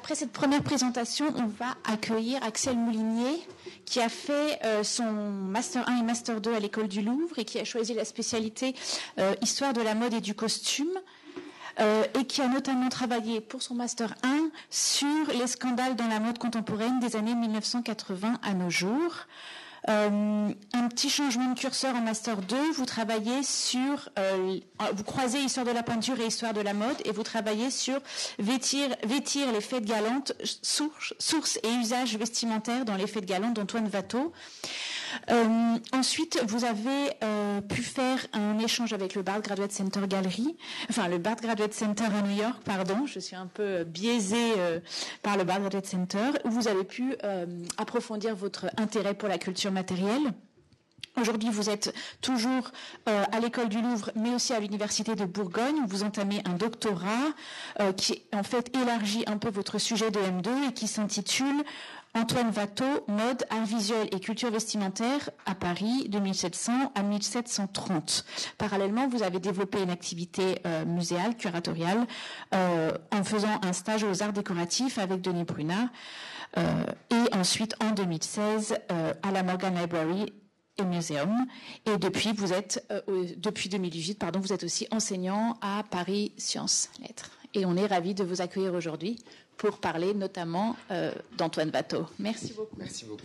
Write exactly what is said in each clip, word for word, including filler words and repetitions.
après cette première présentation, on va accueillir Axel Moulinier, qui a fait euh, son Master un et Master deux à l'École du Louvre et qui a choisi la spécialité euh, Histoire de la mode et du costume. Euh, et qui a notamment travaillé pour son Master un sur les scandales dans la mode contemporaine des années mille neuf cent quatre-vingts à nos jours. Euh, un petit changement de curseur en Master deux, vous travaillez sur, euh, vous croisez histoire de la peinture et histoire de la mode, et vous travaillez sur vêtir, vêtir les fêtes galantes, sources, sources et usages vestimentaires dans les fêtes galantes d'Antoine Watteau. Euh, ensuite, vous avez euh, pu faire un échange avec le Bard Graduate Center Gallery, enfin le Bard Graduate Center à New York, pardon, je suis un peu biaisée euh, par le Bard Graduate Center, où vous avez pu euh, approfondir votre intérêt pour la culture matérielle. Aujourd'hui, vous êtes toujours euh, à l'École du Louvre, mais aussi à l'Université de Bourgogne, où vous entamez un doctorat euh, qui, en fait, élargit un peu votre sujet de M deux et qui s'intitule Antoine Watteau, mode, art visuel et culture vestimentaire à Paris de mille sept cents à mille sept cent trente. Parallèlement, vous avez développé une activité euh, muséale, curatoriale, euh, en faisant un stage aux arts décoratifs avec Denis Brunat, euh, et ensuite en deux mille seize euh, à la Morgan Library et Museum. Et depuis, vous êtes euh, depuis deux mille dix-huit, pardon, vous êtes aussi enseignant à Paris Sciences Lettres. Et on est ravis de vous accueillir aujourd'hui pour parler notamment euh, d'Antoine Watteau. Merci beaucoup. Merci beaucoup.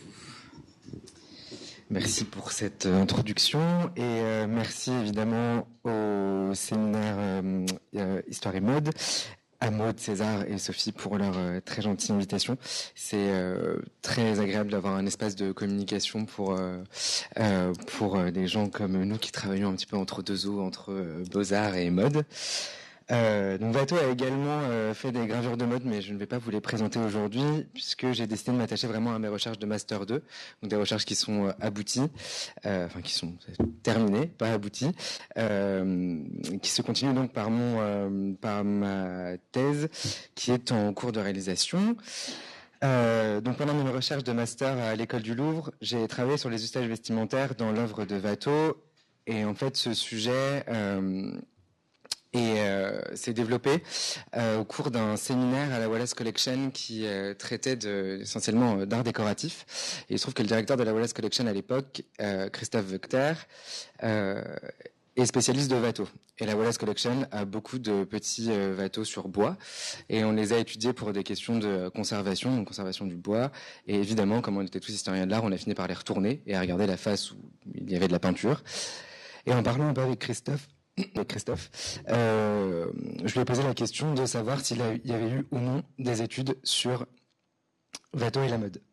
Merci pour cette introduction et euh, merci évidemment au séminaire euh, euh, Histoire et Mode, à Maud, César et Sophie pour leur euh, très gentille invitation. C'est euh, très agréable d'avoir un espace de communication pour euh, euh, pour euh, des gens comme nous qui travaillons un petit peu entre deux eaux, entre euh, beaux-arts et mode. Euh, donc Watteau a également euh, fait des gravures de mode, mais je ne vais pas vous les présenter aujourd'hui puisque j'ai décidé de m'attacher vraiment à mes recherches de Master deux, donc des recherches qui sont euh, abouties, euh, enfin qui sont terminées, pas abouties, euh, qui se continuent donc par mon, euh, par ma thèse qui est en cours de réalisation. Euh, donc pendant mes recherches de master à l'École du Louvre, j'ai travaillé sur les usages vestimentaires dans l'œuvre de Watteau, et en fait ce sujet euh, Et euh, s'est développé euh, au cours d'un séminaire à la Wallace Collection qui euh, traitait de, essentiellement euh, d'art décoratif. Et il se trouve que le directeur de la Wallace Collection à l'époque, euh, Christophe Veuchter, euh, est spécialiste de Watteau. Et la Wallace Collection a beaucoup de petits euh, Watteau sur bois. Et on les a étudiés pour des questions de conservation, de conservation du bois. Et évidemment, comme on était tous historiens de l'art, on a fini par les retourner et à regarder la face où il y avait de la peinture. Et en parlant un peu avec Christophe, Christophe, euh, je lui ai posé la question de savoir s'il y avait eu ou non des études sur Watteau et la mode.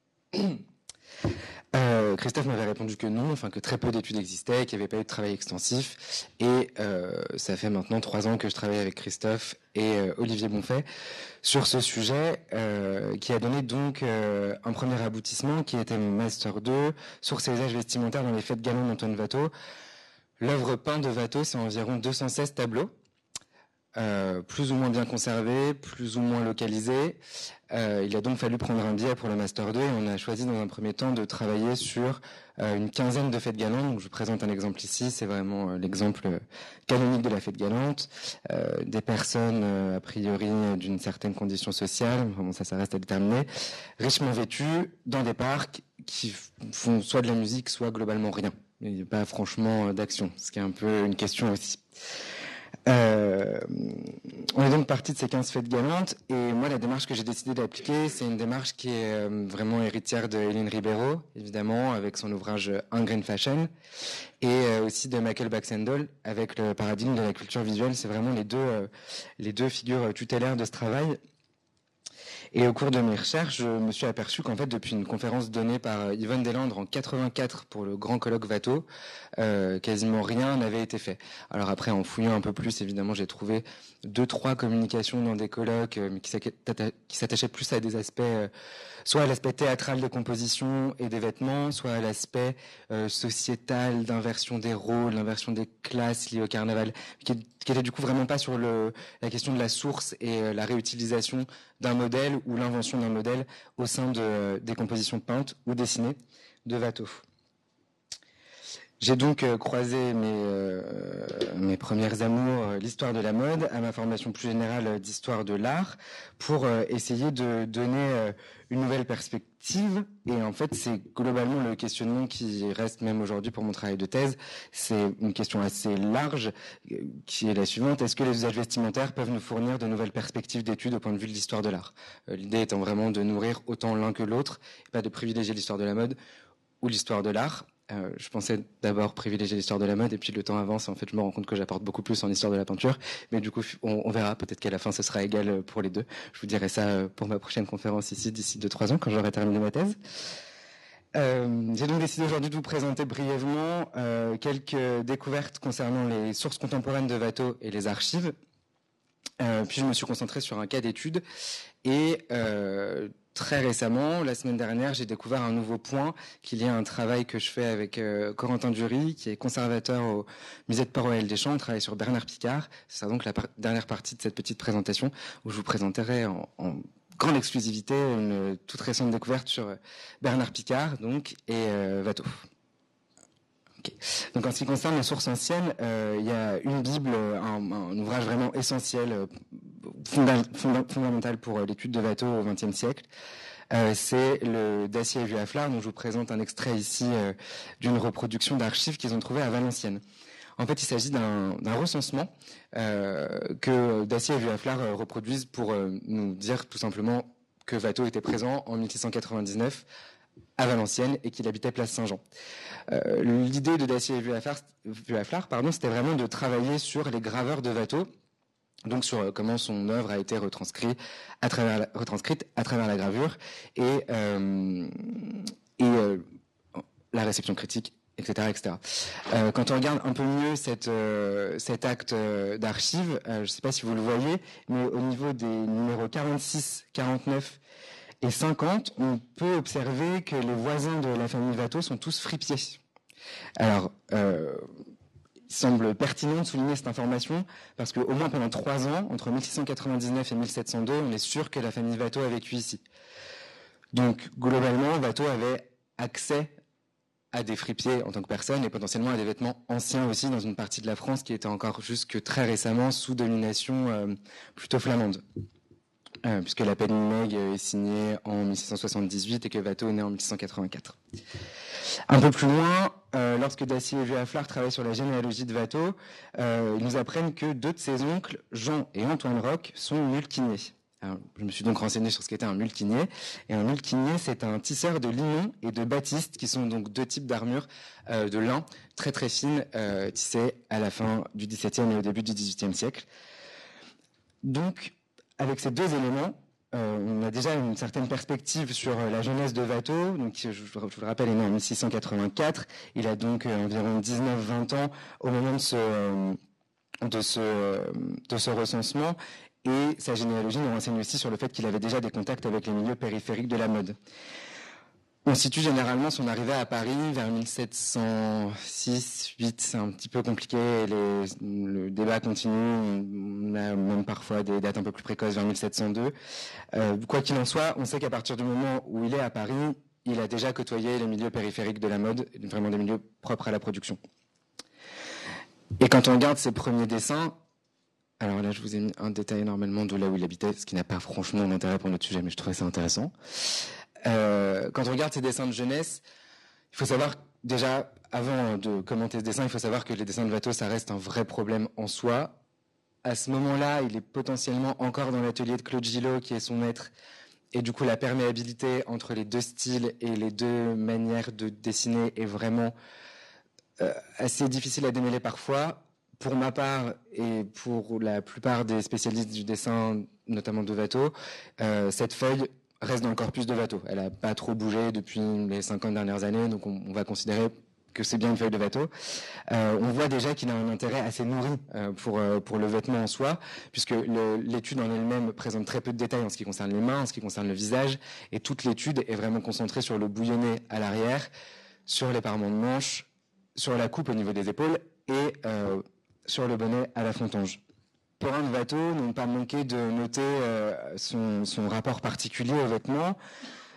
Euh, Christophe m'avait répondu que non, enfin que très peu d'études existaient, qu'il n'y avait pas eu de travail extensif. Et euh, ça fait maintenant trois ans que je travaille avec Christophe et euh, Olivier Bonfait sur ce sujet, euh, qui a donné donc euh, un premier aboutissement, qui était mon Master deux, sur ces usages vestimentaires dans les fêtes galantes d'Antoine Watteau. L'œuvre peinte de Watteau, c'est environ deux cent seize tableaux, euh, plus ou moins bien conservés, plus ou moins localisés. Euh, il a donc fallu prendre un billet pour le Master deux et on a choisi dans un premier temps de travailler sur euh, une quinzaine de fêtes galantes. Donc, je vous présente un exemple ici, c'est vraiment euh, l'exemple canonique de la fête galante. Euh, des personnes, euh, a priori, d'une certaine condition sociale, bon, ça, ça reste à déterminer, richement vêtues, dans des parcs qui font soit de la musique, soit globalement rien. Il n'y a pas franchement d'action, ce qui est un peu une question aussi. Euh, on est donc parti de ces quinze fêtes galantes, et moi la démarche que j'ai décidé d'appliquer, c'est une démarche qui est euh, vraiment héritière de Hélène Ribeiro, évidemment, avec son ouvrage Un Green Fashion, et euh, aussi de Michael Baxendall, avec le paradigme de la culture visuelle. C'est vraiment les deux, euh, les deux figures tutélaires de ce travail. Et au cours de mes recherches, je me suis aperçu qu'en fait, depuis une conférence donnée par Yvonne Deslandres en quatre-vingt-quatre pour le grand colloque Watteau, euh, quasiment rien n'avait été fait. Alors après, en fouillant un peu plus, évidemment, j'ai trouvé deux, trois communications dans des colloques, euh, mais qui s'attachaient plus à des aspects, euh, soit à l'aspect théâtral de composition et des vêtements, soit à l'aspect euh, sociétal d'inversion des rôles, d'inversion des classes liées au carnaval, qui, qui était du coup vraiment pas sur le, la question de la source et euh, la réutilisation d'un modèle ou l'invention d'un modèle au sein de, des compositions peintes ou dessinées de Watteau. J'ai donc euh, croisé mes, euh, mes premières amours, euh, l'histoire de la mode, à ma formation plus générale euh, d'histoire de l'art, pour euh, essayer de donner euh, une nouvelle perspective. Et en fait, c'est globalement le questionnement qui reste même aujourd'hui pour mon travail de thèse. C'est une question assez large, euh, qui est la suivante. Est-ce que les usages vestimentaires peuvent nous fournir de nouvelles perspectives d'études au point de vue de l'histoire de l'art ? euh, L'idée étant vraiment de nourrir autant l'un que l'autre, et pas de privilégier l'histoire de la mode ou l'histoire de l'art. Euh, je pensais d'abord privilégier l'histoire de la mode et puis le temps avance. En fait, je me rends compte que j'apporte beaucoup plus en histoire de la peinture. Mais du coup, on, on verra. Peut-être qu'à la fin, ce sera égal pour les deux. Je vous dirai ça pour ma prochaine conférence ici d'ici deux trois ans quand j'aurai terminé ma thèse. Euh, j'ai donc décidé aujourd'hui de vous présenter brièvement euh, quelques découvertes concernant les sources contemporaines de Watteau et les archives. Euh, puis je me suis concentré sur un cas d'étude et euh, très récemment, la semaine dernière, j'ai découvert un nouveau point, qu'il y a un travail que je fais avec euh, Corentin Dury, qui est conservateur au musée de Port-Royal-des-Champs. On travaille sur Bernard Picard. Ce sera donc la par- dernière partie de cette petite présentation où je vous présenterai en, en grande exclusivité une toute récente découverte sur Bernard Picard donc, et euh, Watteau. Okay. Donc en ce qui concerne les sources anciennes, euh, il y a une Bible, un, un ouvrage vraiment essentiel, funda, funda, fondamental pour l'étude de Watteau au vingtième siècle. Euh, c'est le Dacier et Vuillaflard, dont je vous présente un extrait ici euh, d'une reproduction d'archives qu'ils ont trouvées à Valenciennes. En fait, il s'agit d'un, d'un recensement euh, que Dacier et Vuillaflard euh, reproduisent pour euh, nous dire tout simplement que Watteau était présent en mille six cent quatre-vingt-dix-neuf à Valenciennes et qu'il habitait Place Saint-Jean. Euh, l'idée de Dacier et Vuillaflard, pardon, c'était vraiment de travailler sur les graveurs de Watteau, donc sur euh, comment son œuvre a été retranscrite à travers la, retranscrite à travers la gravure et, euh, et euh, la réception critique, et cetera, et cetera. Euh, quand on regarde un peu mieux cette, euh, cet acte euh, d'archives, euh, je ne sais pas si vous le voyez, mais au niveau des numéros quarante-six, quarante-neuf et cinquante, on peut observer que les voisins de la famille Watteau sont tous fripiers. Alors, euh, il semble pertinent de souligner cette information parce qu'au moins pendant trois ans, entre mille six cent quatre-vingt-dix-neuf et mille sept cent deux, on est sûr que la famille Watteau a vécu ici. Donc, globalement, Watteau avait accès à des fripiers en tant que personne et potentiellement à des vêtements anciens aussi dans une partie de la France qui était encore jusque très récemment sous domination euh, plutôt flamande. Euh, puisque la peine Meg est signée en mille six cent soixante-dix-huit et que Watteau est né en mille six cent quatre-vingt-quatre. Un peu plus loin, euh, lorsque Dacier et Vuillaflard travaillent sur la généalogie de Watteau, euh, ils nous apprennent que deux de ses oncles, Jean et Antoine Roch, sont mulquiniers. Alors, je me suis donc renseigné sur ce qu'était un mulquinier. Et un mulquinier, c'est un tisseur de linon et de batiste, qui sont donc deux types d'armures euh, de lin très très fines, euh, tissées à la fin du dix-septième et au début du dix-huitième siècle. Donc, avec ces deux éléments, euh, on a déjà une certaine perspective sur euh, la jeunesse de Watteau. Donc, je, je vous le rappelle, il est né en mille six cent quatre-vingt-quatre. Il a donc euh, environ dix-neuf vingt ans au moment de ce, euh, de ce, euh, de ce recensement. Et sa généalogie nous renseigne aussi sur le fait qu'il avait déjà des contacts avec les milieux périphériques de la mode. On situe généralement son arrivée à Paris vers mille sept cent six huit, c'est un petit peu compliqué, les, le débat continue, on a même parfois des dates un peu plus précoces vers mille sept cent deux. Euh, quoi qu'il en soit, on sait qu'à partir du moment où il est à Paris, il a déjà côtoyé les milieux périphériques de la mode, vraiment des milieux propres à la production. Et quand on regarde ses premiers dessins, alors là je vous ai mis un détail normalement de là où il habitait, ce qui n'a pas franchement d'intérêt pour notre sujet, mais je trouvais ça intéressant. Euh, quand on regarde ses dessins de jeunesse, il faut savoir, déjà, avant de commenter ce dessin, il faut savoir que les dessins de Watteau, ça reste un vrai problème en soi. À ce moment-là, il est potentiellement encore dans l'atelier de Claude Gillot, qui est son maître, et du coup, la perméabilité entre les deux styles et les deux manières de dessiner est vraiment euh, assez difficile à démêler parfois. Pour ma part, et pour la plupart des spécialistes du dessin, notamment de Watteau, euh, cette feuille reste dans le corpus de Watteau. Elle n'a pas trop bougé depuis les cinquante dernières années, donc on, on va considérer que c'est bien une feuille de Watteau. Euh, on voit déjà qu'il a un intérêt assez nourri euh, pour, euh, pour le vêtement en soi, puisque le, l'étude en elle-même présente très peu de détails en ce qui concerne les mains, en ce qui concerne le visage, et toute l'étude est vraiment concentrée sur le bouillonné à l'arrière, sur les parements de manches, sur la coupe au niveau des épaules, et euh, sur le bonnet à la fontange. Perrin de Watteau n'ont pas manqué de noter euh, son, son rapport particulier aux vêtements.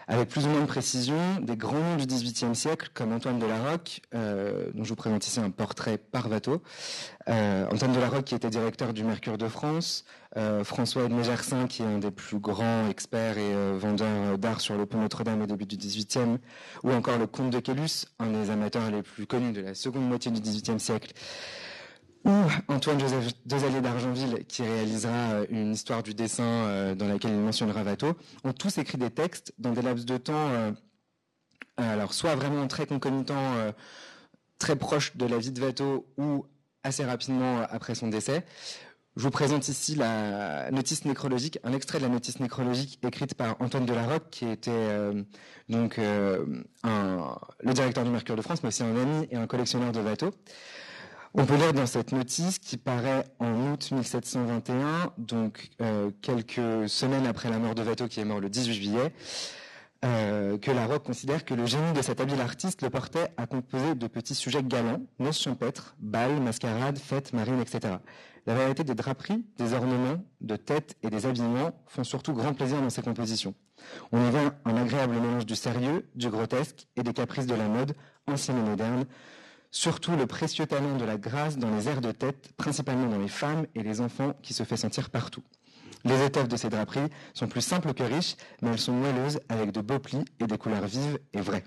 avec plus ou moins de précision des grands noms du dix-huitième siècle, comme Antoine de la Rocque, euh, dont je vous présente ici un portrait par Watteau. Euh, Antoine de la Rocque, qui était directeur du Mercure de France, euh, François Edmé Gersin, qui est un des plus grands experts et euh, vendeurs d'art sur le pont Notre-Dame au début du dix-huitième, ou encore le comte de Caylus, un des amateurs les plus connus de la seconde moitié du dix-huitième siècle, ou Antoine-Joseph Dezallier d'Argenville, qui réalisera une histoire du dessin dans laquelle il mentionnera Watteau, ont tous écrit des textes dans des laps de temps, euh, alors soit vraiment très concomitants, euh, très proches de la vie de Watteau, ou assez rapidement après son décès. Je vous présente ici la notice nécrologique, un extrait de la notice nécrologique écrite par Antoine de la Rocque, qui était euh, donc euh, un, le directeur du Mercure de France, mais aussi un ami et un collectionneur de Watteau. On peut lire dans cette notice, qui paraît en août mille sept cent vingt et un, donc euh, quelques semaines après la mort de Watteau, qui est mort le dix-huit juillet, euh, que la Rocque considère que le génie de cet habile artiste le portait à composer de petits sujets galants, noces champêtres, balles, mascarades, fêtes, marines, et cetera. La variété des draperies, des ornements, de têtes et des habillements font surtout grand plaisir dans ses compositions. On y voit un agréable mélange du sérieux, du grotesque et des caprices de la mode, ancienne et moderne, surtout le précieux talent de la grâce dans les airs de tête, principalement dans les femmes et les enfants, qui se fait sentir partout. Les étoffes de ces draperies sont plus simples que riches, mais elles sont moelleuses, avec de beaux plis et des couleurs vives et vraies.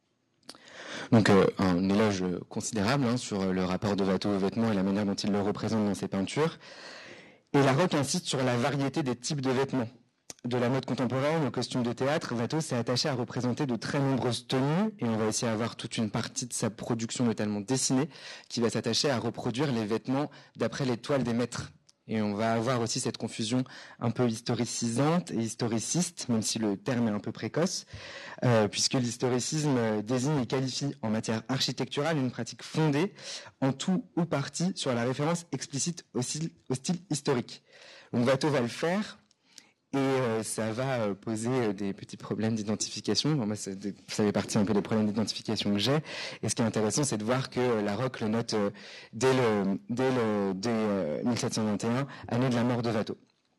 Donc euh, un éloge considérable hein, sur le rapport de Watteau aux vêtements et la manière dont il le représente dans ses peintures. Et la Rocque insiste sur la variété des types de vêtements. De la mode contemporaine aux costumes de théâtre, Watteau s'est attaché à représenter de très nombreuses tenues, et on va essayer d'avoir toute une partie de sa production notamment dessinée qui va s'attacher à reproduire les vêtements d'après les toiles des maîtres. Et on va avoir aussi cette confusion un peu historicisante et historiciste, même si le terme est un peu précoce, euh, puisque l'historicisme désigne et qualifie en matière architecturale une pratique fondée en tout ou partie sur la référence explicite au style, au style historique. Donc Watteau va le faire. Et euh, ça va euh, poser euh, des petits problèmes d'identification. Bon, moi, ça, ça fait partie un peu des problèmes d'identification que j'ai. Et ce qui est intéressant, c'est de voir que euh, la Rocque le note euh, dès, le, dès, le, dès euh, mille sept cent vingt et un, année de la mort de Watteau.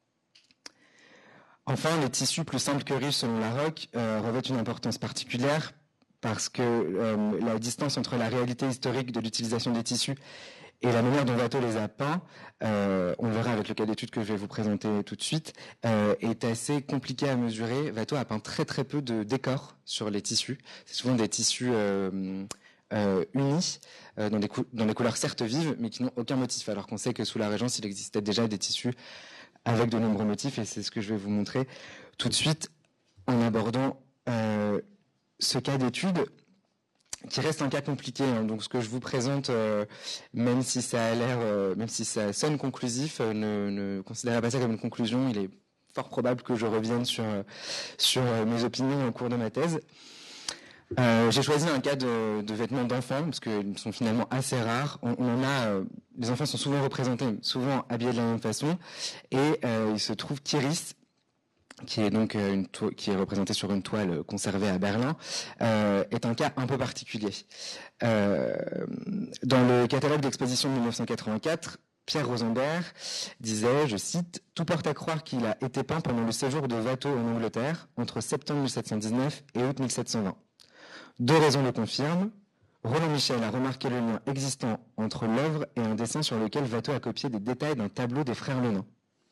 Enfin, les tissus plus simples que riches, selon la Rocque, euh, revêtent une importance particulière parce que euh, la distance entre la réalité historique de l'utilisation des tissus et la manière dont Watteau les a peints, euh, on le verra avec le cas d'étude que je vais vous présenter tout de suite, euh, est assez compliqué à mesurer. Watteau a peint très très peu de décors sur les tissus. C'est souvent des tissus euh, euh, unis, euh, dans, des cou- dans des couleurs certes vives, mais qui n'ont aucun motif. Alors qu'on sait que sous la Régence, il existait déjà des tissus avec de nombreux motifs, et c'est ce que je vais vous montrer tout de suite en abordant euh, ce cas d'étude, qui reste un cas compliqué. Hein. Donc, ce que je vous présente, euh, même si ça a l'air, euh, même si ça sonne conclusif, euh, ne, ne considérez pas ça comme une conclusion. Il est fort probable que je revienne sur sur mes opinions au cours de ma thèse. Euh, j'ai choisi un cas de, de vêtements d'enfants parce qu'ils sont finalement assez rares. On, on en a, euh, les enfants sont souvent représentés, souvent habillés de la même façon, et euh, il se trouve qu'Iris, qui est donc une to- qui est représenté sur une toile conservée à Berlin, euh, est un cas un peu particulier. Euh, dans le catalogue d'exposition de mille neuf cent quatre-vingt-quatre, Pierre Rosenberg disait, je cite, « Tout porte à croire qu'il a été peint pendant le séjour de Watteau en Angleterre, entre septembre mille sept cent dix-neuf et août mille sept cent vingt. Deux raisons le confirment. Roland Michel a remarqué le lien existant entre l'œuvre et un dessin sur lequel Watteau a copié des détails d'un tableau des frères Lenain. »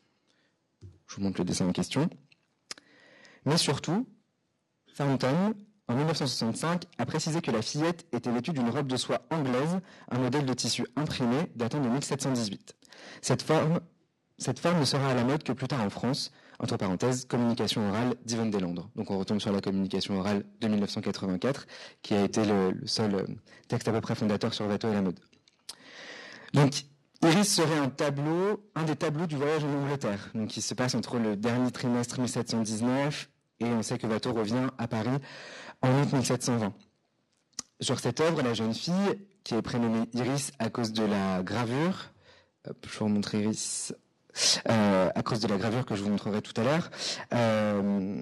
Je vous montre le dessin en question. Mais surtout, Thornton, en mille neuf cent soixante-cinq, a précisé que la fillette était vêtue d'une robe de soie anglaise, un modèle de tissu imprimé datant de mille sept cent dix-huit. Cette forme, cette forme ne sera à la mode que plus tard en France, entre parenthèses, communication orale d'Yvonne Deslandres. Donc on retombe sur la communication orale de mille neuf cent quatre-vingt-quatre, qui a été le, le seul texte à peu près fondateur sur Watteau et la mode. Donc, Iris serait un tableau, un des tableaux du voyage en Angleterre, donc qui se passe entre le dernier trimestre mille sept cent dix-neuf et on sait que Watteau revient à Paris en août mille sept cent vingt. Sur cette œuvre, la jeune fille, qui est prénommée Iris à cause de la gravure, hop, je vais vous montrer Iris, euh, à cause de la gravure que je vous montrerai tout à l'heure, euh,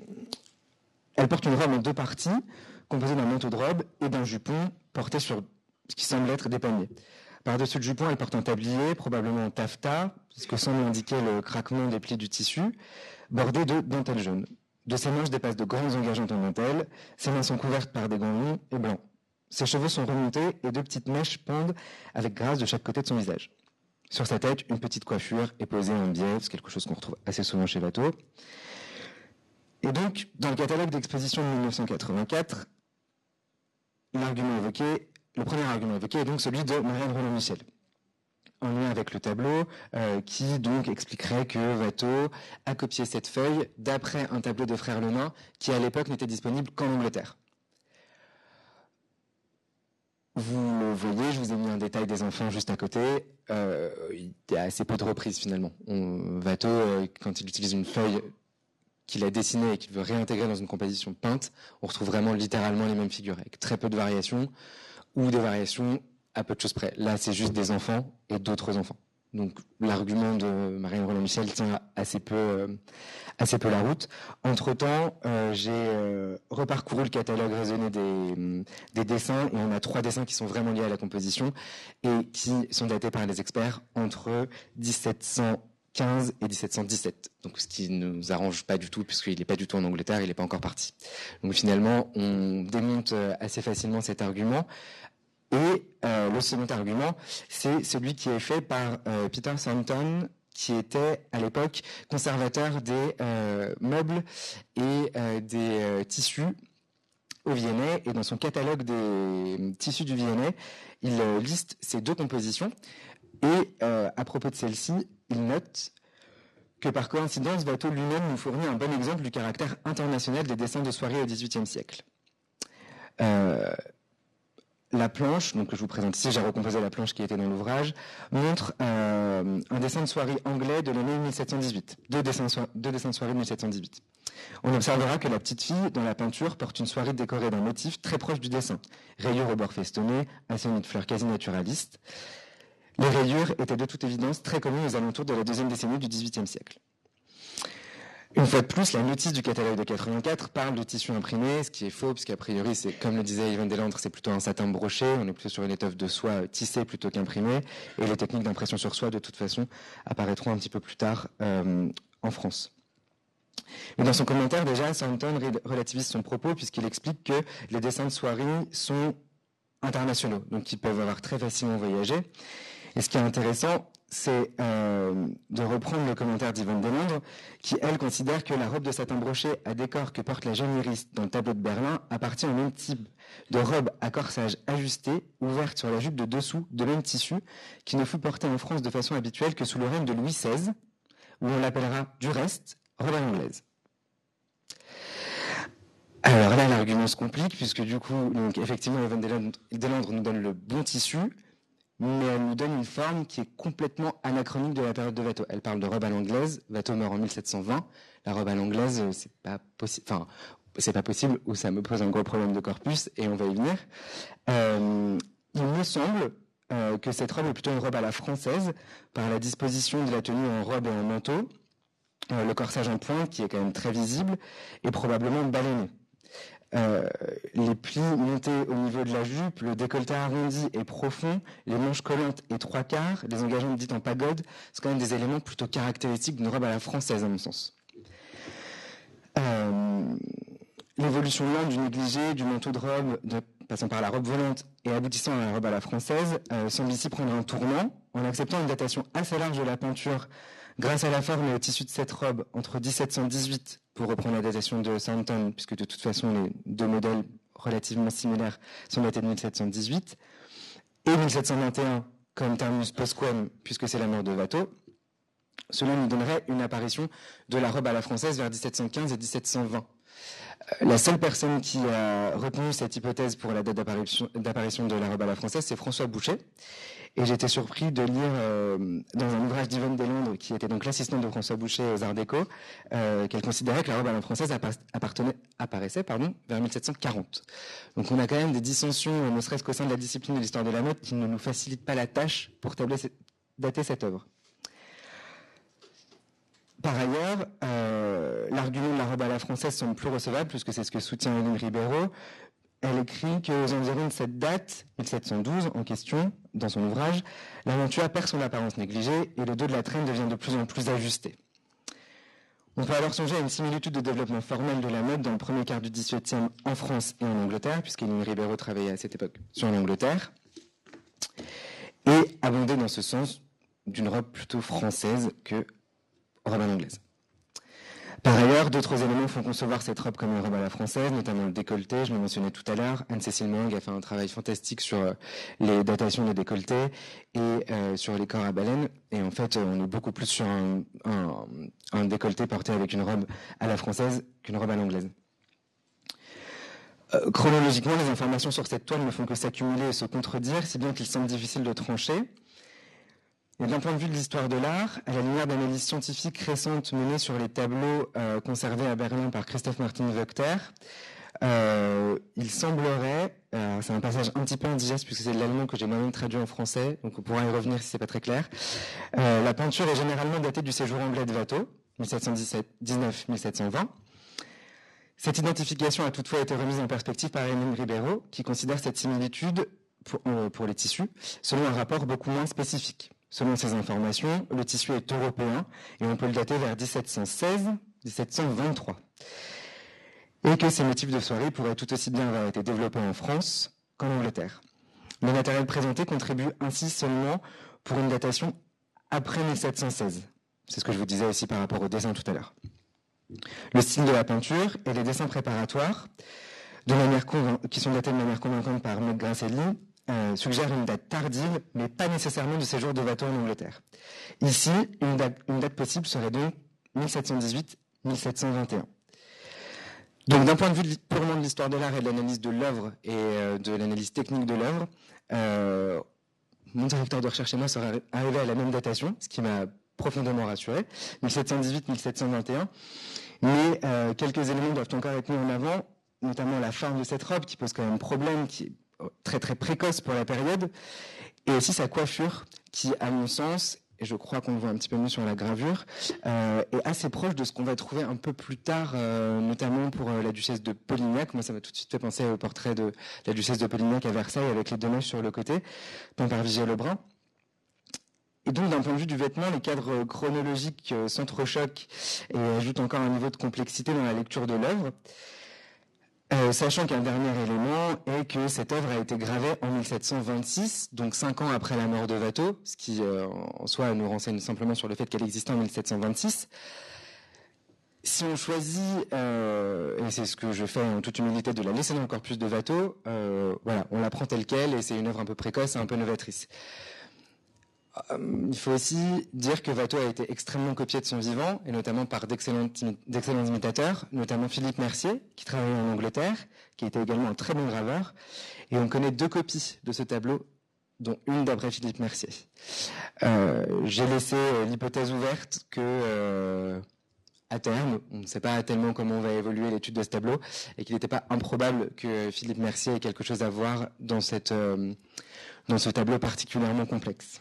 elle porte une robe en deux parties, composée d'un manteau de robe et d'un jupon porté sur ce qui semble être des paniers. Par-dessus le jupon, elle porte un tablier, probablement en taffetas, ce que semble indiquer le craquement des plis du tissu, bordé de dentelle jaune. De ses manches dépassent de grandes engageantes en dentelle, ses mains sont couvertes par des gants longs et blancs. Ses cheveux sont remontés et deux petites mèches pendent avec grâce de chaque côté de son visage. Sur sa tête, une petite coiffure est posée en biais, c'est quelque chose qu'on retrouve assez souvent chez Watteau. Et donc, dans le catalogue d'exposition de dix-neuf cent quatre-vingt-quatre, l'argument évoqué, le premier argument évoqué est donc celui de Marianne Rolland-Michel, en lien avec le tableau, euh, qui donc expliquerait que Watteau a copié cette feuille d'après un tableau des frères Lenain qui à l'époque n'était disponible qu'en Angleterre. Vous le voyez, je vous ai mis un détail des enfants juste à côté. Euh, il y a assez peu de reprises finalement. On, Watteau, euh, quand il utilise une feuille qu'il a dessinée et qu'il veut réintégrer dans une composition peinte, on retrouve vraiment littéralement les mêmes figures, avec très peu de variations, ou des variations à peu de choses près. Là, c'est juste des enfants et d'autres enfants. Donc l'argument de Marianne Rolland-Michel tient assez peu, euh, assez peu la route. Entre-temps, euh, j'ai euh, reparcouru le catalogue raisonné des, des dessins, et on a trois dessins qui sont vraiment liés à la composition et qui sont datés par les experts entre dix-sept cent quinze et dix-sept cent dix-sept. Donc ce qui ne nous arrange pas du tout puisqu'il n'est pas du tout en Angleterre, il n'est pas encore parti. Donc finalement, on démonte assez facilement cet argument. Et euh, le second argument, c'est celui qui est fait par euh, Peter Thornton, qui était à l'époque conservateur des euh, meubles et euh, des euh, tissus au Viennet. Et dans son catalogue des tissus du Viennet, il euh, liste ces deux compositions. Et euh, à propos de celle-ci, il note que par coïncidence, Watteau lui-même nous fournit un bon exemple du caractère international des dessins de soirée au dix-huitième siècle. Euh, La planche, donc que je vous présente ici, j'ai recomposé la planche qui était dans l'ouvrage, montre euh, un dessin de soirée anglais de l'année mille sept cent dix-huit, deux dessins, so- deux dessins de soirée de mille sept cent dix-huit. On observera que la petite fille, dans la peinture, porte une soirée décorée d'un motif très proche du dessin. Rayures au bord festonné, assainies de fleurs quasi naturalistes. Les rayures étaient de toute évidence très communes aux alentours de la deuxième décennie du dix-huitième siècle. Une fois de plus, la notice du catalogue de quatre-vingt-quatre parle de tissu imprimé, ce qui est faux, puisqu'a priori, c'est, comme le disait Yvan Deslandres, c'est plutôt un satin broché, on est plutôt sur une étoffe de soie tissée plutôt qu'imprimée, et les techniques d'impression sur soie, de toute façon, apparaîtront un petit peu plus tard euh, en France. Et dans son commentaire, déjà, Thornton relativise son propos, puisqu'il explique que les dessins de soirée sont internationaux, donc ils peuvent avoir très facilement voyagé. Et ce qui est intéressant, c'est euh, de reprendre le commentaire d'Yvonne Deslandres, qui, elle, considère que la robe de satin broché à décor que porte la jeune Iris dans le tableau de Berlin appartient au même type de robe à corsage ajusté, ouverte sur la jupe de dessous, de même tissu, qui ne fut portée en France de façon habituelle que sous le règne de Louis seize, où on l'appellera, du reste, robe à l'anglaise. Alors là, l'argument se complique, puisque du coup, donc, effectivement, Yvonne Deslandres nous donne le bon tissu, mais elle nous donne une forme qui est complètement anachronique de la période de Watteau. Elle parle de robe à l'anglaise. Watteau meurt en mille sept cent vingt. La robe à l'anglaise, c'est pas possible. Enfin, c'est pas possible, ou ça me pose un gros problème de corpus, et on va y venir. Euh, il me semble euh, que cette robe est plutôt une robe à la française, par la disposition de la tenue en robe et en manteau, euh, le corsage en pointe, qui est quand même très visible, et probablement ballonné. Euh, les plis montés au niveau de la jupe, le décolleté arrondi et profond, les manches collantes et trois quarts, les engagements dites en pagode, c'est quand même des éléments plutôt caractéristiques d'une robe à la française, à mon sens. Euh, l'évolution lente du négligé, du manteau de robe, de, passant par la robe volante et aboutissant à la robe à la française, euh, semble ici prendre un tournant, en acceptant une datation assez large de la peinture grâce à la forme et au tissu de cette robe entre dix-sept cent dix-huit, pour reprendre la datation de Thornton, puisque de toute façon les deux modèles relativement similaires sont datés de mille sept cent dix-huit, et mille sept cent vingt et un comme terminus postquem, puisque c'est la mort de Watteau. Cela nous donnerait une apparition de la robe à la française vers dix-sept cent quinze et dix-sept cent vingt. La seule personne qui a retenu cette hypothèse pour la date d'apparition, d'apparition de la robe à la française, c'est François Boucher. Et j'étais surpris de lire euh, dans un ouvrage d'Yvonne Deslandres, qui était donc l'assistante de François Boucher aux Arts Déco, euh, qu'elle considérait que la robe à la française appartenait, apparaissait pardon, vers mille sept cent quarante. Donc on a quand même des dissensions, ne serait-ce qu'au sein de la discipline de l'histoire de la mode, qui ne nous facilitent pas la tâche pour tabler, dater cette œuvre. Par ailleurs, euh, l'argument de la robe à la française semble plus recevable, puisque c'est ce que soutient Hélène Ribeiro. Elle écrit qu'aux environs de cette date, mille sept cent douze, en question, dans son ouvrage, la mantua perd son apparence négligée et le dos de la traîne devient de plus en plus ajusté. On peut alors songer à une similitude de développement formel de la mode dans le premier quart du dix-huitième en France et en Angleterre, puisqu'Éline Ribeiro travaillait à cette époque sur l'Angleterre, et abonder dans ce sens d'une robe plutôt française que robe à l'anglaise. Par ailleurs, d'autres éléments font concevoir cette robe comme une robe à la française, notamment le décolleté, je le mentionnais tout à l'heure. Anne-Cécile Moing a fait un travail fantastique sur euh, les datations des décolletés et euh, sur les corps à baleine. Et en fait, on est beaucoup plus sur un, un, un décolleté porté avec une robe à la française qu'une robe à l'anglaise. Euh, chronologiquement, les informations sur cette toile ne font que s'accumuler et se contredire, si bien qu'il semble difficile de trancher. Et d'un point de vue de l'histoire de l'art, à la lumière d'analyses scientifiques récentes menées sur les tableaux euh, conservés à Berlin par Christoph Martin Waechter, euh, il semblerait, euh, c'est un passage un petit peu indigeste puisque c'est de l'allemand que j'ai moi-même traduit en français, donc on pourra y revenir si c'est pas très clair. Euh, la peinture est généralement datée du séjour anglais de Watteau, mille sept cent dix-neuf à mille sept cent vingt. Cette identification a toutefois été remise en perspective par Éline Ribeiro, qui considère cette similitude pour, euh, pour les tissus selon un rapport beaucoup moins spécifique. Selon ces informations, le tissu est européen et on peut le dater vers dix-sept cent seize à dix-sept cent vingt-trois. Et que ces motifs de soirée pourraient tout aussi bien avoir été développés en France qu'en Angleterre. Le matériel présenté contribue ainsi seulement pour une datation après mille sept cent seize. C'est ce que je vous disais aussi par rapport au dessin tout à l'heure. Le style de la peinture et les dessins préparatoires, de manière convain- qui sont datés de manière convaincante par Maud Grasselli, Euh, suggère une date tardive, mais pas nécessairement du séjour de Watteau en Angleterre. Ici, une date, une date possible serait donc mille sept cent dix-huit à mille sept cent vingt et un. Donc, d'un point de vue purement de l'histoire de l'art et de l'analyse de l'œuvre et euh, de l'analyse technique de l'œuvre, euh, mon directeur de recherche et moi sommes arrivés à la même datation, ce qui m'a profondément rassuré, mille sept cent dix-huit à mille sept cent vingt et un. Mais euh, quelques éléments doivent encore être mis en avant, notamment la forme de cette robe qui pose quand même problème, qui est très très précoce pour la période, et aussi sa coiffure qui, à mon sens, et je crois qu'on le voit un petit peu mieux sur la gravure, euh, est assez proche de ce qu'on va trouver un peu plus tard, euh, notamment pour euh, la duchesse de Polignac. Moi, ça m'a tout de suite fait penser au portrait de la duchesse de Polignac à Versailles avec les dommages sur le côté, peint par Vigier Lebrun. Et donc, d'un point de vue du vêtement, les cadres chronologiques euh, s'entrechoquent et ajoutent encore un niveau de complexité dans la lecture de l'œuvre. Euh, sachant qu'un dernier élément est que cette œuvre a été gravée en mille sept cent vingt-six, donc cinq ans après la mort de Watteau, ce qui euh, en soi nous renseigne simplement sur le fait qu'elle existait en mille sept cent vingt-six. Si on choisit, euh, et c'est ce que je fais en toute humilité, de la laisser dans le corpus de Watteau, euh, voilà, on la prend telle qu'elle et c'est une œuvre un peu précoce et un peu novatrice. Il faut aussi dire que Watteau a été extrêmement copié de son vivant, et notamment par d'excellents, d'excellents imitateurs, notamment Philippe Mercier, qui travaillait en Angleterre, qui était également un très bon graveur. Et on connaît deux copies de ce tableau, dont une d'après Philippe Mercier. Euh, j'ai laissé l'hypothèse ouverte que, euh, à terme, on ne sait pas tellement comment va évoluer l'étude de ce tableau, et qu'il n'était pas improbable que Philippe Mercier ait quelque chose à voir dans, cette, euh, dans ce tableau particulièrement complexe.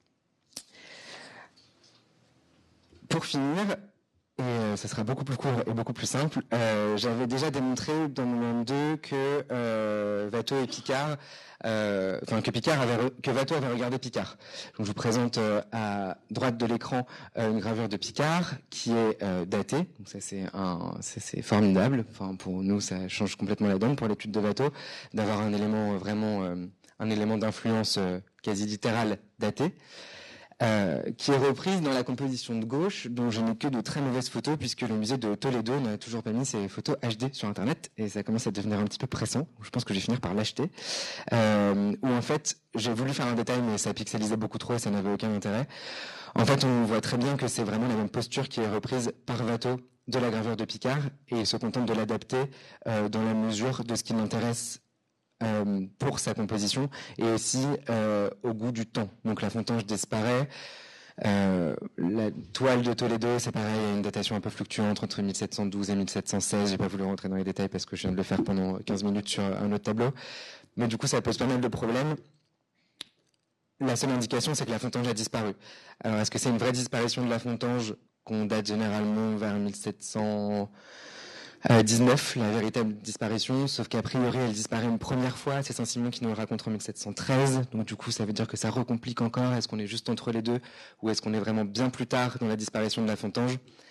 Pour finir, et euh, ça sera beaucoup plus court et beaucoup plus simple, euh, j'avais déjà démontré dans mon moment deux que euh, Watteau et Picard, euh, enfin que Picard avait re, que Watteau avait regardé Picard. Donc je vous présente euh, à droite de l'écran euh, une gravure de Picard qui est euh, datée. Donc ça c'est un, c'est, c'est formidable. Enfin pour nous ça change complètement la donne pour l'étude de Watteau d'avoir un élément vraiment euh, un élément d'influence euh, quasi littérale daté. Euh, qui est reprise dans la composition de gauche, dont je n'ai que de très mauvaises photos, puisque le musée de Toledo n'a toujours pas mis ses photos H D sur Internet, et ça commence à devenir un petit peu pressant. Je pense que je vais finir par l'acheter. Euh, où en fait, j'ai voulu faire un détail, mais ça pixelisait beaucoup trop et ça n'avait aucun intérêt. En fait, on voit très bien que c'est vraiment la même posture qui est reprise par Watteau de la gravure de Picard, et il se contente de l'adapter euh, dans la mesure de ce qui l'intéresse Euh, pour sa composition et aussi euh, au goût du temps. Donc la fontange disparaît. Euh, la toile de Toledo, c'est pareil, il y a une datation un peu fluctuante entre mille sept cent douze et mille sept cent seize. J'ai pas voulu rentrer dans les détails parce que je viens de le faire pendant quinze minutes sur un autre tableau. Mais du coup, ça pose pas mal de problèmes. La seule indication, c'est que la fontange a disparu. Alors, est-ce que c'est une vraie disparition de la fontange qu'on date généralement vers mille sept cent dix-neuf, la véritable disparition, sauf qu'a priori elle disparaît une première fois, c'est Saint-Simon qui nous le raconte en mille sept cent treize, donc du coup ça veut dire que ça recomplique encore, est-ce qu'on est juste entre les deux, ou est-ce qu'on est vraiment bien plus tard dans la disparition de la fontange?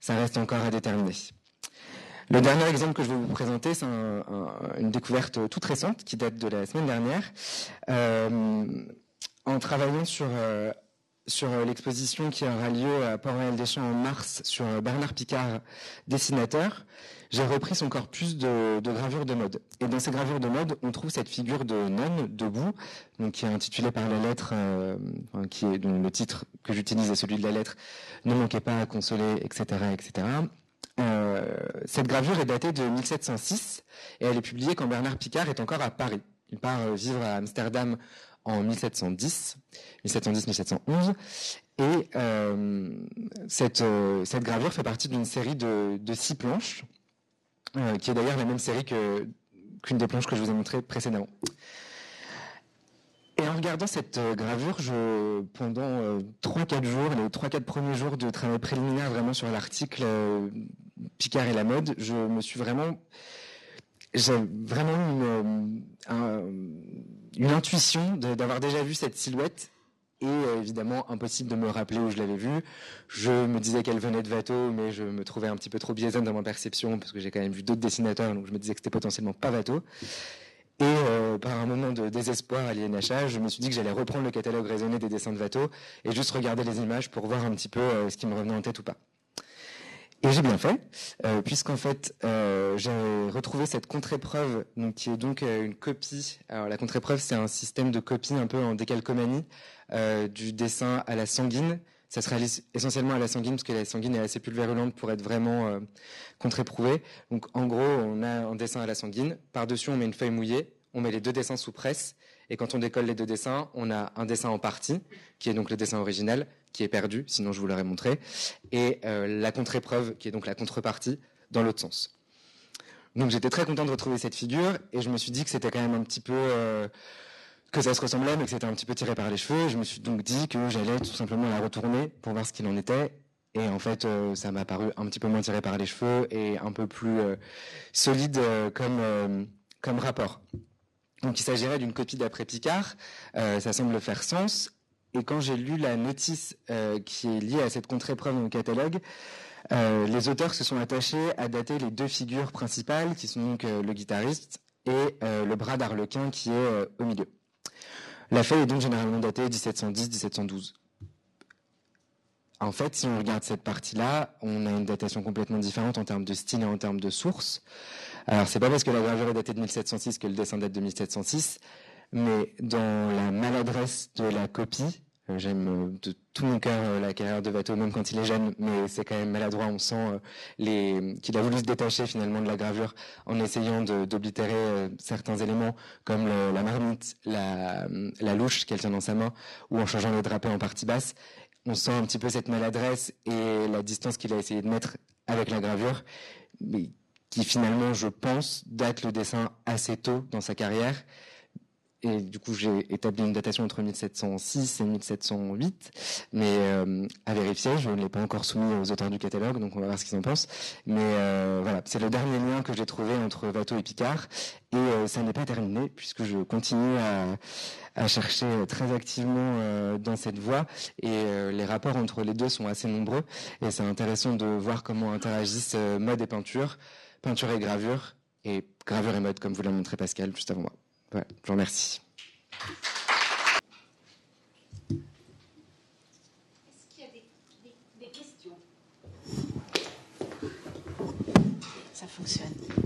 ça reste encore à déterminer. Le dernier exemple que je vais vous présenter, c'est un, un, une découverte toute récente qui date de la semaine dernière. Euh, en travaillant sur, euh, sur l'exposition qui aura lieu à Port-Royal-des-Champs en mars sur Bernard Picard, dessinateur, j'ai repris son corpus de, de gravures de mode. Et dans ces gravures de mode, on trouve cette figure de nonne debout, donc qui est intitulée par la lettre, euh, enfin, qui est dont le titre que j'utilise est celui de la lettre « Ne manquez pas à consoler, et cetera, et cetera » Euh, cette gravure est datée de mille sept cent six et elle est publiée quand Bernard Picard est encore à Paris. Il part vivre à Amsterdam en mille sept cent dix, mille sept cent dix mille sept cent onze, et euh, cette, euh, cette gravure fait partie d'une série de, de six planches, euh, qui est d'ailleurs la même série que, qu'une des planches que je vous ai montrées précédemment. Et en regardant cette euh, gravure, je, pendant euh, trois quatre jours, les trois quatre premiers jours de travail préliminaire vraiment sur l'article euh, Picard et la mode, je me suis vraiment... J'ai vraiment une, un, une intuition de, d'avoir déjà vu cette silhouette et euh, évidemment impossible de me rappeler où je l'avais vue. Je me disais qu'elle venait de Watteau, mais je me trouvais un petit peu trop biaisée dans ma perception parce que j'ai quand même vu d'autres dessinateurs, donc je me disais que c'était potentiellement pas Watteau. Et euh, par un moment de désespoir, aliénachage, je me suis dit que j'allais reprendre le catalogue raisonné des dessins de Watteau et juste regarder les images pour voir un petit peu euh, ce qui me revenait en tête ou pas. Et j'ai bien fait, euh, puisqu'en fait, euh, j'ai retrouvé cette contre-épreuve, donc, qui est donc euh, une copie. Alors la contre-épreuve, c'est un système de copie un peu en décalcomanie euh, du dessin à la sanguine. Ça se réalise essentiellement à la sanguine, parce que la sanguine est assez pulvérulente pour être vraiment euh, contre-éprouvée. Donc en gros, on a un dessin à la sanguine. Par-dessus, on met une feuille mouillée, on met les deux dessins sous presse, et quand on décolle les deux dessins, on a un dessin en partie, qui est donc le dessin original, qui est perdu, sinon je vous l'aurais montré, et euh, la contre-épreuve, qui est donc la contrepartie, dans l'autre sens. Donc j'étais très content de retrouver cette figure, et je me suis dit que c'était quand même un petit peu... Euh, que ça se ressemblait, mais que c'était un petit peu tiré par les cheveux, et je me suis donc dit que j'allais tout simplement la retourner pour voir ce qu'il en était, et en fait, euh, ça m'a paru un petit peu moins tiré par les cheveux, et un peu plus euh, solide euh, comme, euh, comme rapport. Donc il s'agirait d'une copie d'après Picard, euh, ça semble faire sens, et quand j'ai lu la notice euh, qui est liée à cette contre-épreuve dans le catalogue, euh, les auteurs se sont attachés à dater les deux figures principales, qui sont donc euh, le guitariste et euh, le bras d'Arlequin qui est euh, au milieu. La feuille est donc généralement datée dix-sept cent dix à dix-sept cent douze. En fait, si on regarde cette partie-là, on a une datation complètement différente en termes de style et en termes de source. Alors, c'est pas parce que la gravure est datée de mille sept cent six que le dessin date de mille sept cent six, mais dans la maladresse de la copie, euh, j'aime de tout mon cœur euh, la carrière de Watteau, même quand il est jeune, mais c'est quand même maladroit. On sent euh, les... qu'il a voulu se détacher finalement de la gravure en essayant de, d'oblitérer euh, certains éléments, comme le, la marmite, la, la louche qu'elle tient dans sa main, ou en changeant les drapés en partie basse. On sent un petit peu cette maladresse et la distance qu'il a essayé de mettre avec la gravure, mais qui finalement, je pense, date le dessin assez tôt dans sa carrière. Et du coup, j'ai établi une datation entre mille sept cent six et mille sept cent huit, mais euh, à vérifier, je ne l'ai pas encore soumis aux auteurs du catalogue, donc on va voir ce qu'ils en pensent. Mais euh, voilà, c'est le dernier lien que j'ai trouvé entre Watteau et Picard, et euh, ça n'est pas terminé, puisque je continue à, à chercher très activement euh, dans cette voie, et euh, les rapports entre les deux sont assez nombreux, et c'est intéressant de voir comment interagissent euh, mode et peinture, peinture et gravure, et gravure et mode, comme vous l'a montré Pascal juste avant moi. Ouais, je vous remercie. Est-ce qu'il y a des, des, des questions? Ça fonctionne.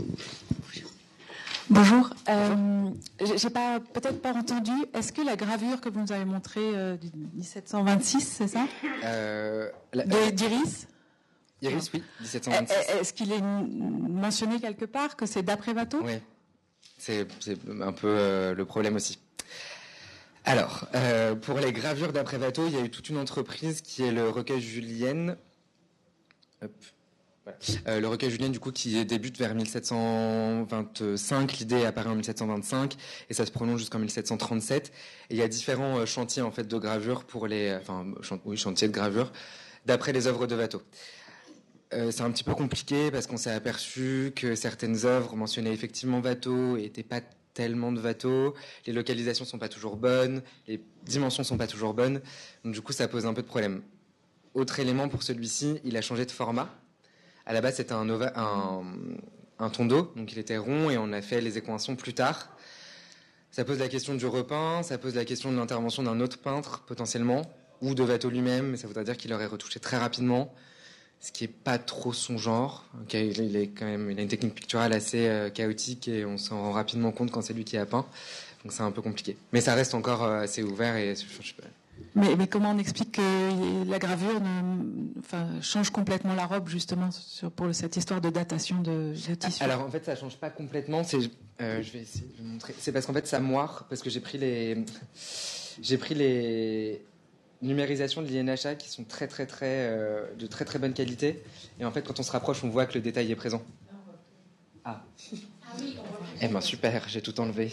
Bonjour. Euh, j'ai pas, peut-être pas entendu. Est-ce que la gravure que vous nous avez montrée euh, du dix-sept cent vingt-six, c'est ça euh, la, de, d'Iris Iris, oui, dix-sept cent vingt-six. Est-ce qu'il est mentionné quelque part que c'est d'après Watteau? Oui. C'est, c'est un peu euh, le problème aussi. Alors, euh, pour les gravures d'après Watteau, il y a eu toute une entreprise qui est le recueil Julienne. Hop. Voilà. Euh, le recueil Julienne, du coup, qui débute vers mille sept cent vingt-cinq. L'idée apparaît en mille sept cent vingt-cinq et ça se prolonge jusqu'en mille sept cent trente-sept. Et il y a différents euh, chantiers en fait de gravure pour les, enfin, chan- oui, chantiers de gravure d'après les œuvres de Watteau. Euh, c'est un petit peu compliqué parce qu'on s'est aperçu que certaines œuvres mentionnaient effectivement Watteau et n'étaient pas tellement de Watteau. Les localisations sont pas toujours bonnes, les dimensions sont pas toujours bonnes. Donc du coup, ça pose un peu de problème. Autre élément pour celui-ci, il a changé de format. À la base, c'était un, ova- un, un tondo, donc il était rond et on a fait les équations plus tard. Ça pose la question du repeint, ça pose la question de l'intervention d'un autre peintre potentiellement, ou de Watteau lui-même, mais ça voudrait dire qu'il aurait retouché très rapidement, ce qui est pas trop son genre. Okay, il, est quand même, il a une technique picturale assez euh, chaotique et on s'en rend rapidement compte quand c'est lui qui a peint. Donc c'est un peu compliqué. Mais ça reste encore euh, assez ouvert et je sais pas. Mais, mais comment on explique que la gravure ne, enfin, change complètement la robe, justement, sur, pour cette histoire de datation de, de tissu? Alors, en fait, ça change pas complètement. C'est, euh, je vais essayer de vous montrer. C'est parce qu'en fait, ça moire, parce que j'ai pris les, j'ai pris les numérisations de l'I N H A qui sont très, très, très, euh, de très, très bonne qualité. Et en fait, quand on se rapproche, on voit que le détail est présent. Ah. Ah oui, on voit. Eh ben, super, j'ai tout enlevé.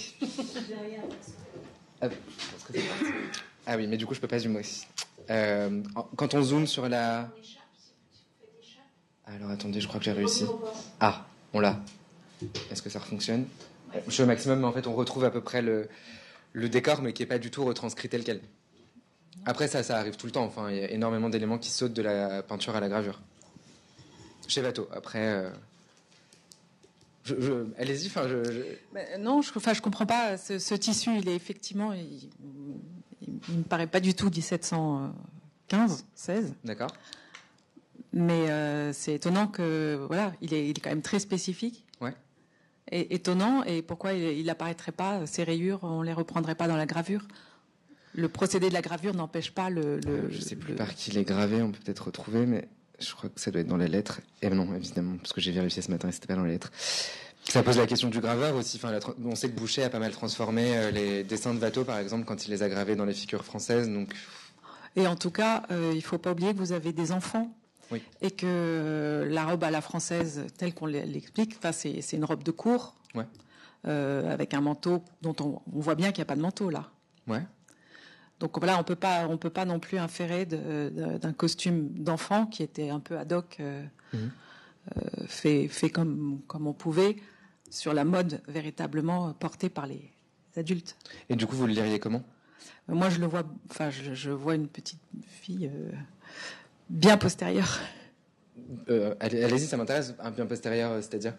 Ah, ah oui, mais du coup, je peux pas zoomer. Euh, quand on zoome sur la... Alors, attendez, je crois que j'ai réussi. Ah, on l'a. Est-ce que ça fonctionne? Je suis au maximum, mais en fait, on retrouve à peu près le, le décor, mais qui n'est pas du tout retranscrit tel quel. Après, ça, ça arrive tout le temps. Enfin, il y a énormément d'éléments qui sautent de la peinture à la gravure. Chez Watteau. Après... Euh... Je, je, allez-y, enfin, je, je... Ben, non, je, enfin, je comprends pas. Ce, ce tissu, il est effectivement, il, il, il me paraît pas du tout dix-sept cent quinze, seize. D'accord. Mais euh, c'est étonnant que, voilà, il est, il est quand même très spécifique. Ouais. Et étonnant. Et pourquoi il n'apparaîtrait pas, ces rayures, on les reprendrait pas dans la gravure? Le procédé de la gravure n'empêche pas le. le je sais plus le... par qui il est gravé. On peut peut-être retrouver, mais. Je crois que ça doit être dans les lettres. Et non, évidemment, parce que j'ai vérifié ce matin et c'était pas dans les lettres. Ça pose la question du graveur aussi. Enfin, la, on sait que Boucher a pas mal transformé euh, les dessins de Watteau, par exemple, quand il les a gravés dans les figures françaises. Donc... Et en tout cas, euh, il faut pas oublier que vous avez des enfants. Oui. Et que euh, la robe à la française, telle qu'on l'explique, enfin, c'est, c'est une robe de cour, ouais. euh, avec un manteau dont on, on voit bien qu'il n'y a pas de manteau là. Ouais. Donc voilà, on peut pas, on peut pas non plus inférer de, de, d'un costume d'enfant qui était un peu ad hoc, euh, mmh. euh, fait, fait comme, comme on pouvait, sur la mode véritablement portée par les adultes. Et du coup, vous le liriez comment? euh, Moi, je le vois, enfin, je, je vois une petite fille euh, bien postérieure. Euh, allez-y, ça m'intéresse. Un bien postérieur, c'est-à-dire?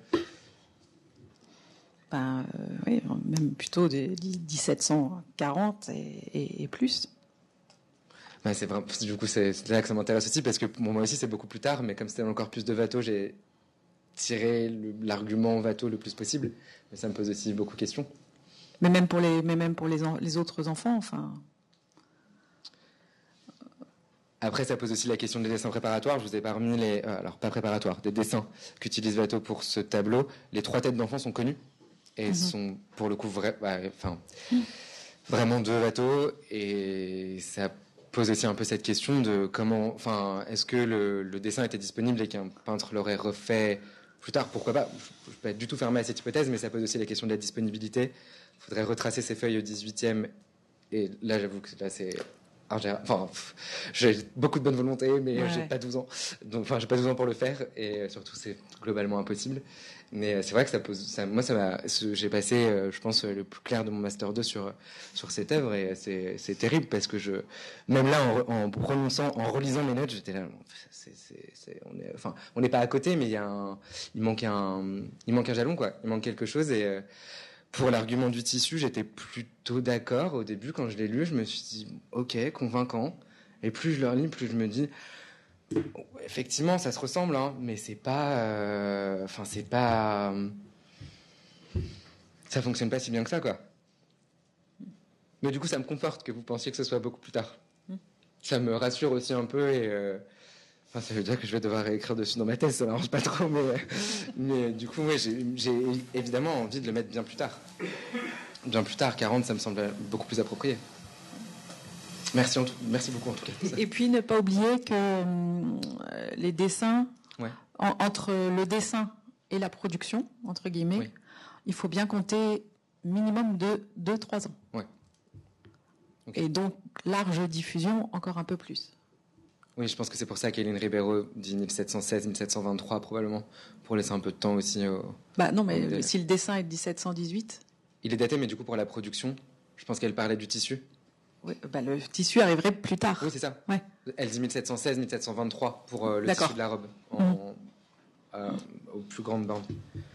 Ben, euh, oui, même plutôt de dix-sept cent quarante et, et, et plus. Ben, c'est vraiment, du coup, c'est, c'est là que ça m'intéresse aussi, parce que bon, moi aussi, c'est beaucoup plus tard, mais comme c'était dans le corpus de Watteau, j'ai tiré le, l'argument Watteau le plus possible. Mais ça me pose aussi beaucoup de questions. Mais même pour les, mais même pour les, en, les autres enfants, enfin... Après, ça pose aussi la question des dessins préparatoires. Je vous ai parmi les... Euh, alors, pas préparatoires, des dessins qu'utilise Watteau pour ce tableau. Les trois têtes d'enfants sont connues. Et mm-hmm. sont, pour le coup, vra... bah, enfin, mm. vraiment de Watteau. Et ça pose aussi un peu cette question de comment... Enfin, est-ce que le, le dessin était disponible et qu'un peintre l'aurait refait plus tard? Pourquoi pas? Je ne peux pas du tout fermer à cette hypothèse, mais ça pose aussi la question de la disponibilité. Il faudrait retracer ces feuilles au dix-huitième. Et là, j'avoue que là, c'est... Alors, j'ai, enfin, j'ai beaucoup de bonne volonté, mais ouais. j'ai pas douze ans. Donc, enfin, j'ai pas douze ans pour le faire, et surtout, c'est globalement impossible. Mais c'est vrai que ça pose. Ça, moi, ça m'a. J'ai passé, je pense, le plus clair de mon master deux sur sur cette œuvre, et c'est, c'est terrible parce que je, même là, en, en prononçant, en relisant mes notes, j'étais là. C'est, c'est, c'est, on est, enfin, on n'est pas à côté, mais il y a un, il manque un, il manque un jalon, quoi. Il manque quelque chose, et. Pour l'argument du tissu, j'étais plutôt d'accord. Au début, quand je l'ai lu, je me suis dit, ok, convaincant. Et plus je le relis, plus je me dis, effectivement, ça se ressemble, hein, mais c'est pas, euh, enfin, c'est pas, euh, ça fonctionne pas si bien que ça, quoi. Mais du coup, ça me conforte que vous pensiez que ce soit beaucoup plus tard. Ça me rassure aussi un peu et. Euh, Enfin, ça veut dire que je vais devoir réécrire dessus dans ma thèse, ça m'arrange pas trop, mais, mais du coup, ouais, j'ai, j'ai évidemment envie de le mettre bien plus tard. Bien plus tard, quarante, ça me semble beaucoup plus approprié. Merci, en tout, merci beaucoup en tout cas. Et, et puis ne pas oublier que euh, les dessins, ouais. en, entre le dessin et la production, entre guillemets, oui. il faut bien compter minimum de deux à trois ans. Ouais. Okay. Et donc, large diffusion, encore un peu plus. Oui, je pense que c'est pour ça qu'Hélène Ribeiro dit mille sept cent seize mille sept cent vingt-trois, probablement, pour laisser un peu de temps aussi au... Bah non, mais le, si le dessin est de dix-sept cent dix-huit... Il est daté, mais du coup, pour la production, je pense qu'elle parlait du tissu. Oui, bah le tissu arriverait plus tard. Oui, c'est ça. Ouais. Elle dit mille sept cent seize mille sept cent vingt-trois pour euh, le D'accord. tissu de la robe. En... Mmh. à, aux plus grandes bandes.